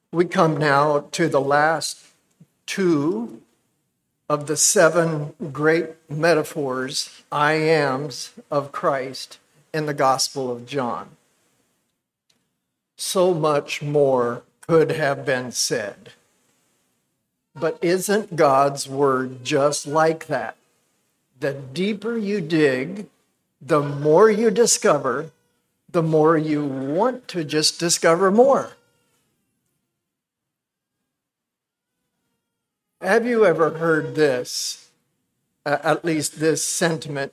We come now to the last two of the seven great metaphors, I ams, of Christ in the Gospel of John. So much more could have been said. But isn't God's word just like that? The deeper you dig, the more you discover, the more you want to just discover more. Have you ever heard this, at least this sentiment?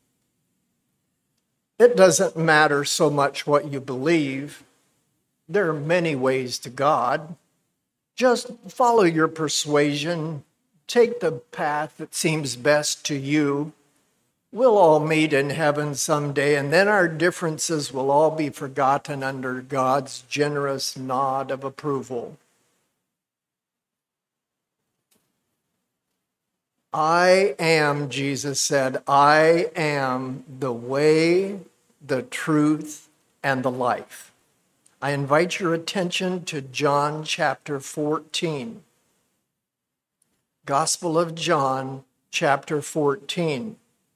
It doesn't matter so much what you believe. There are many ways to God. Just follow your persuasion. Take the path that seems best to you. We'll all meet in heaven someday, and then our differences will all be forgotten under God's generous nod of approval. I am, Jesus said, I am the way, the truth, and the life. I invite your attention to John chapter 14. Gospel of John chapter 14.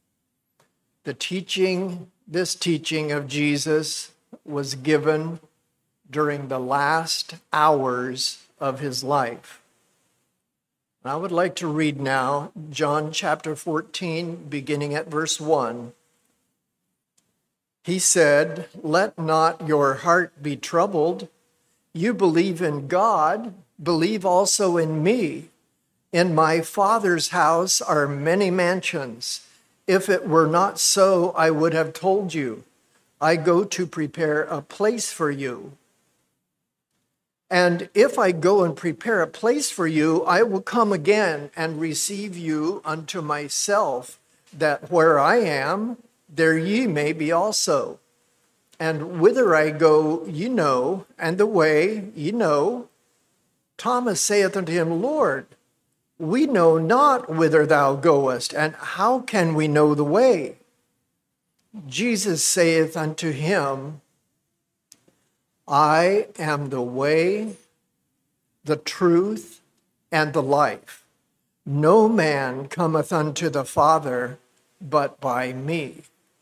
This teaching of Jesus was given during the last hours of his life. I would like to read now John chapter 14, beginning at verse 1. He said, "Let not your heart be troubled. You believe in God, believe also in me. In my Father's house are many mansions. If it were not so, I would have told you. I go to prepare a place for you. And if I go and prepare a place for you, I will come again and receive you unto myself, that where I am, there ye may be also. And whither I go, ye know, and the way ye know." Thomas saith unto him, "Lord, we know not whither thou goest, and how can we know the way?" Jesus saith unto him, "I am the way, the truth, and the life. No man cometh unto the Father but by me."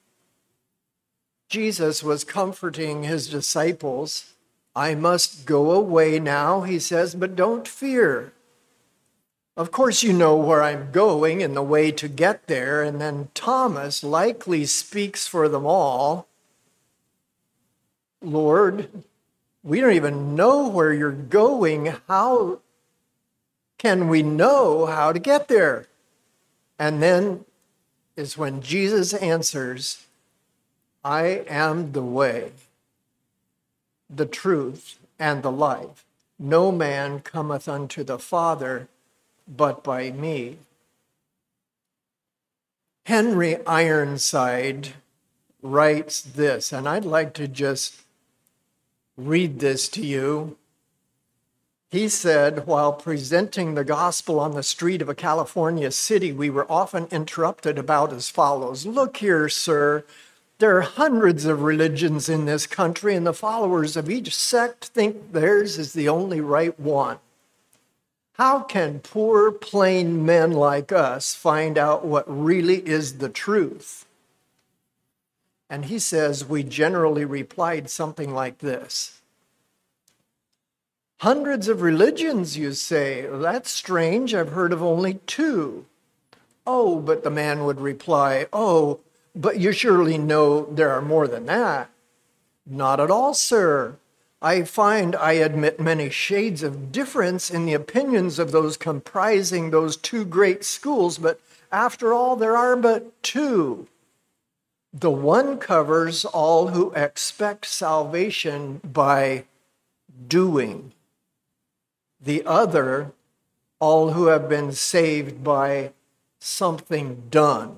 Jesus was comforting his disciples. I must go away now, he says, but don't fear. Of course, you know where I'm going and the way to get there. And then Thomas likely speaks for them all. "Lord, we don't even know where you're going. How can we know how to get there?" And then is when Jesus answers, "I am the way, the truth, and the life. No man cometh unto the Father but by me." Henry Ironside writes this, and I'd like to just read this to you. He said, "While presenting the gospel on the street of a California city, we were often interrupted about as follows. 'Look here, sir, there are hundreds of religions in this country, and the followers of each sect think theirs is the only right one. How can poor, plain men like us find out what really is the truth?' And he says, we generally replied something like this. 'Hundreds of religions, you say? That's strange. I've heard of only two.' 'Oh,' but the man would reply, 'oh, but you surely know there are more than that.' 'Not at all, sir. I admit many shades of difference in the opinions of those comprising those two great schools, but after all, there are but two. The one covers all who expect salvation by doing. The other, all who have been saved by something done.'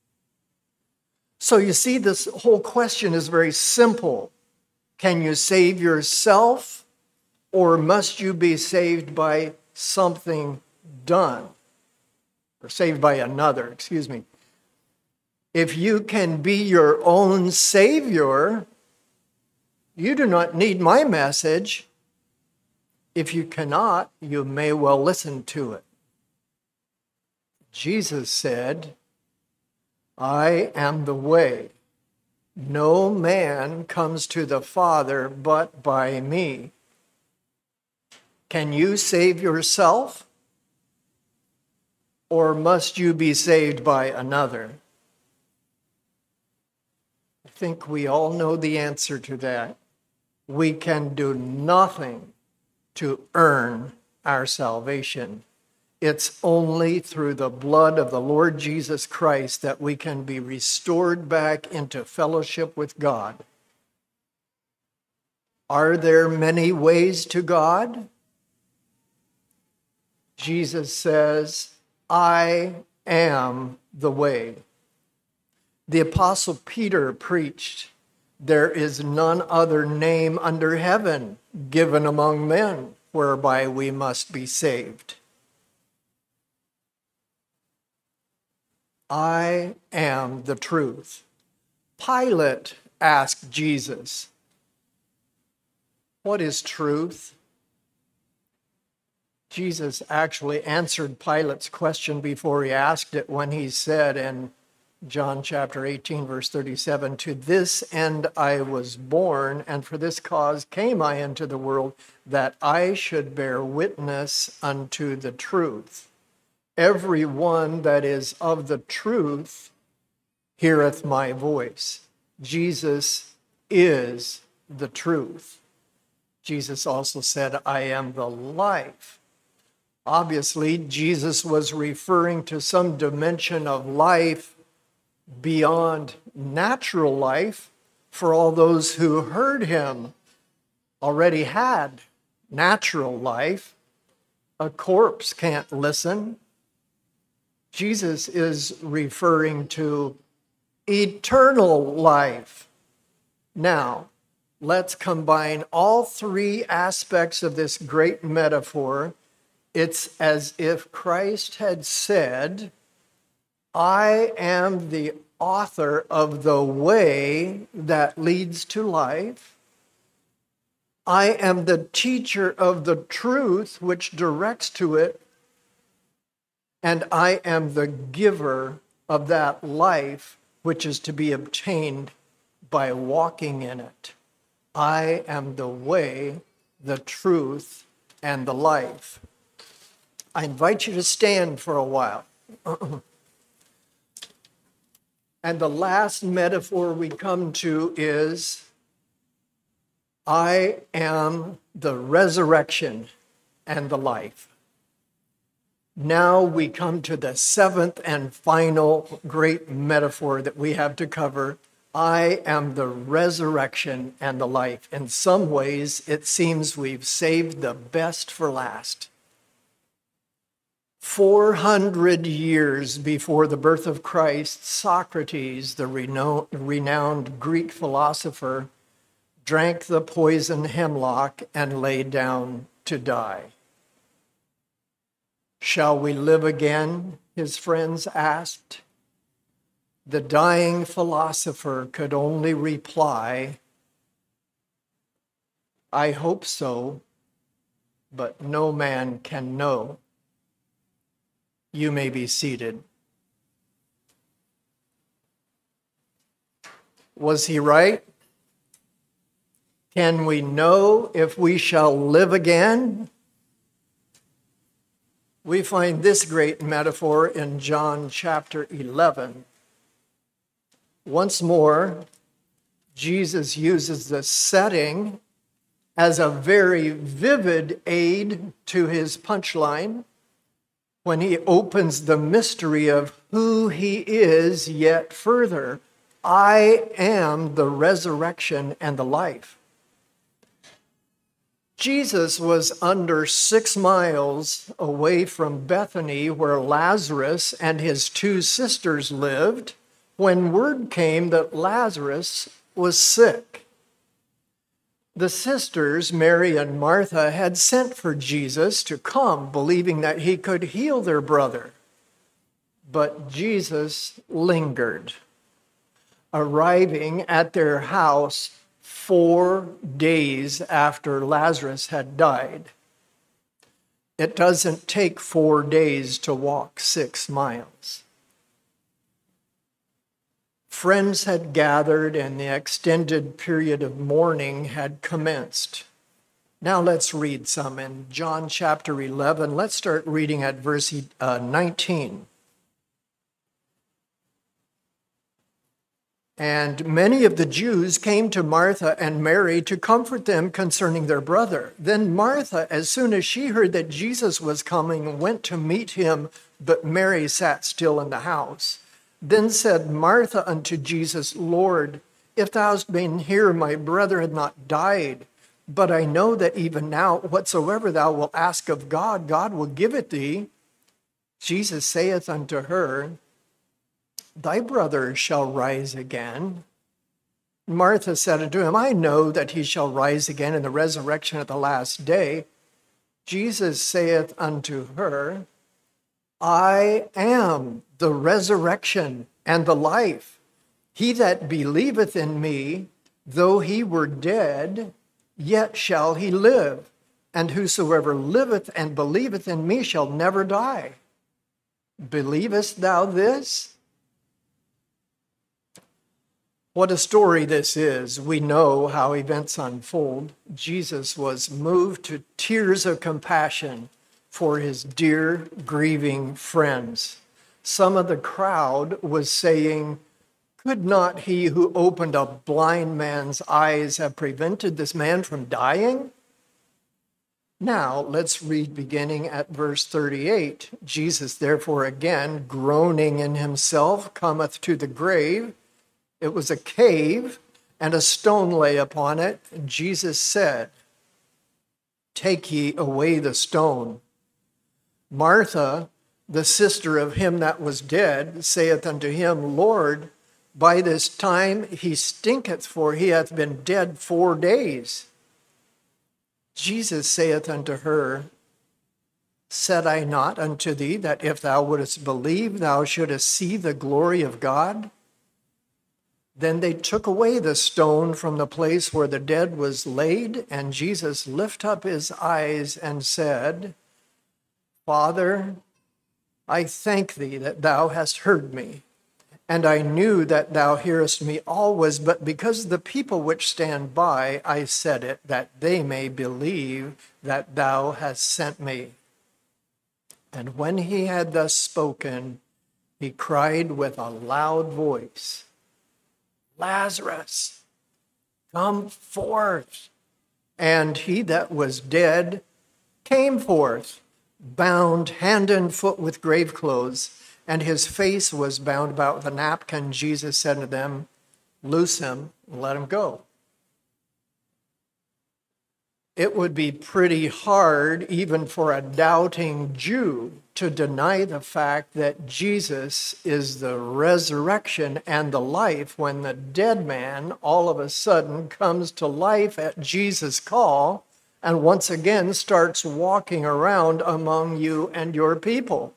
So you see, this whole question is very simple. Can you save yourself, or must you be saved by something done? Or saved by another, excuse me. If you can be your own savior, you do not need my message. If you cannot, you may well listen to it. Jesus said, I am the way. No man comes to the Father but by me. Can you save yourself? Or must you be saved by another? I think we all know the answer to that. We can do nothing to earn our salvation. It's only through the blood of the Lord Jesus Christ that we can be restored back into fellowship with God. Are there many ways to God? Jesus says, I am the way. The Apostle Peter preached, there is none other name under heaven given among men whereby we must be saved. I am the truth. Pilate asked Jesus, what is truth? Jesus actually answered Pilate's question before he asked it when he said in John chapter 18, verse 37, to this end I was born, and for this cause came I into the world, that I should bear witness unto the truth. Every one that is of the truth heareth my voice. Jesus is the truth. Jesus also said, I am the life. Obviously, Jesus was referring to some dimension of life beyond natural life, for all those who heard him already had natural life. A corpse can't listen. Jesus is referring to eternal life. Now, let's combine all three aspects of this great metaphor. It's as if Christ had said, I am the author of the way that leads to life. I am the teacher of the truth which directs to it. And I am the giver of that life which is to be obtained by walking in it. I am the way, the truth, and the life. I invite you to stand for a while. And the last metaphor we come to is, I am the resurrection and the life. Now we come to the seventh and final great metaphor that we have to cover. I am the resurrection and the life. In some ways, it seems we've saved the best for last. 400 years before the birth of Christ, Socrates, the renowned Greek philosopher, drank the poison hemlock and lay down to die. Shall we live again? His friends asked. The dying philosopher could only reply, I hope so, but no man can know. You may be seated. Was he right? Can we know if we shall live again? We find this great metaphor in John chapter 11. Once more, Jesus uses the setting as a very vivid aid to his punchline when he opens the mystery of who he is yet further. I am the resurrection and the life. Jesus was under 6 miles away from Bethany, where Lazarus and his 2 sisters lived, when word came that Lazarus was sick. The sisters, Mary and Martha, had sent for Jesus to come, believing that he could heal their brother. But Jesus lingered, arriving at their house 4 days after Lazarus had died. It doesn't take 4 days to walk 6 miles. Friends had gathered and the extended period of mourning had commenced. Now let's read some in John chapter 11. Let's start reading at verse 19. And many of the Jews came to Martha and Mary to comfort them concerning their brother. Then Martha, as soon as she heard that Jesus was coming, went to meet him, but Mary sat still in the house. Then said Martha unto Jesus, Lord, if thou hadst been here, my brother had not died. But I know that even now, whatsoever thou wilt ask of God, God will give it thee. Jesus saith unto her, Thy brother shall rise again. Martha said unto him, I know that he shall rise again in the resurrection at the last day. Jesus saith unto her, I am the resurrection and the life. He that believeth in me, though he were dead, yet shall he live. And whosoever liveth and believeth in me shall never die. Believest thou this? What a story this is. We know how events unfold. Jesus was moved to tears of compassion for his dear, grieving friends. Some of the crowd was saying, could not he who opened a blind man's eyes have prevented this man from dying? Now, let's read beginning at verse 38. Jesus, therefore, again, groaning in himself, cometh to the grave. It was a cave, and a stone lay upon it. And Jesus said, Take ye away the stone. Martha, the sister of him that was dead, saith unto him, Lord, by this time he stinketh, for he hath been dead 4 days. Jesus saith unto her, Said I not unto thee that if thou wouldest believe, thou shouldest see the glory of God? Then they took away the stone from the place where the dead was laid, and Jesus lifted up his eyes and said, Father, I thank thee that thou hast heard me, and I knew that thou hearest me always, but because of the people which stand by, I said it, that they may believe that thou hast sent me. And when he had thus spoken, he cried with a loud voice, Lazarus, come forth. And he that was dead came forth, bound hand and foot with grave clothes, and his face was bound about with a napkin. Jesus said to them, Loose him and let him go. It would be pretty hard, even for a doubting Jew, to deny the fact that Jesus is the resurrection and the life when the dead man all of a sudden comes to life at Jesus' call and once again starts walking around among you and your people.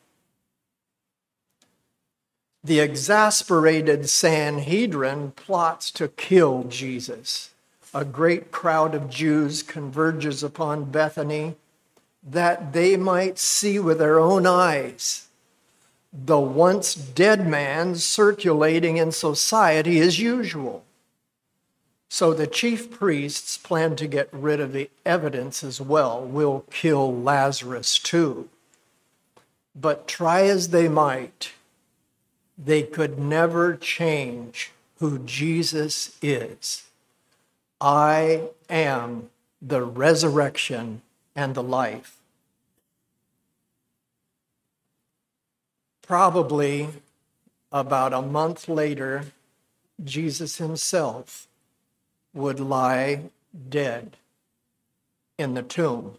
The exasperated Sanhedrin plots to kill Jesus. A great crowd of Jews converges upon Bethany that they might see with their own eyes the once dead man circulating in society as usual. So the chief priests plan to get rid of the evidence as well. We'll kill Lazarus too. But try as they might, they could never change who Jesus is. I am the resurrection and the life. Probably about a month later, Jesus himself would lie dead in the tomb.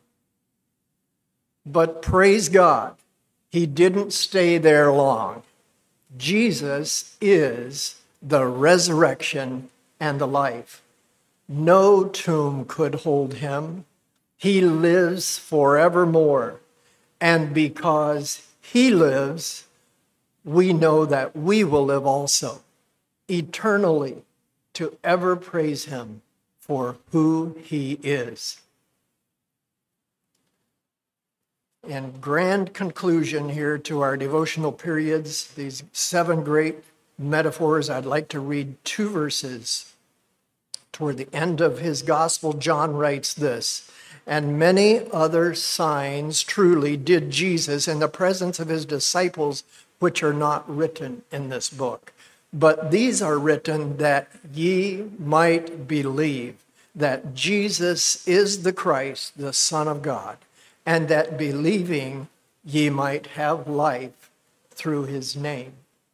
But praise God, he didn't stay there long. Jesus is the resurrection and the life. No tomb could hold him. He lives forevermore. And because he lives, we know that we will live also, eternally, to ever praise him for who he is. in grand conclusion here to our devotional periods, these 7 great metaphors, I'd like to read 2 verses. Toward the end of his gospel, John writes this, "And many other signs truly did Jesus in the presence of his disciples, which are not written in this book. But these are written that ye might believe that Jesus is the Christ, the Son of God, and that believing ye might have life through his name."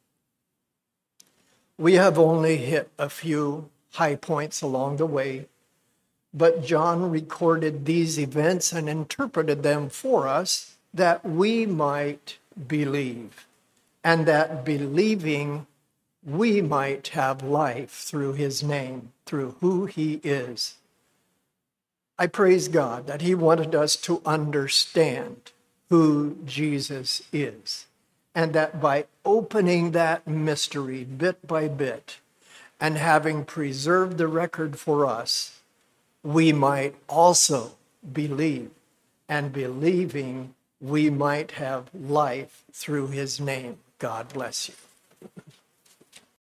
We have only hit a few high points along the way, but John recorded these events and interpreted them for us that we might believe, and that believing we might have life through his name, through who he is. I praise God that he wanted us to understand who Jesus is, and that by opening that mystery bit by bit and having preserved the record for us, we might also believe, and believing we might have life through his name. God bless you.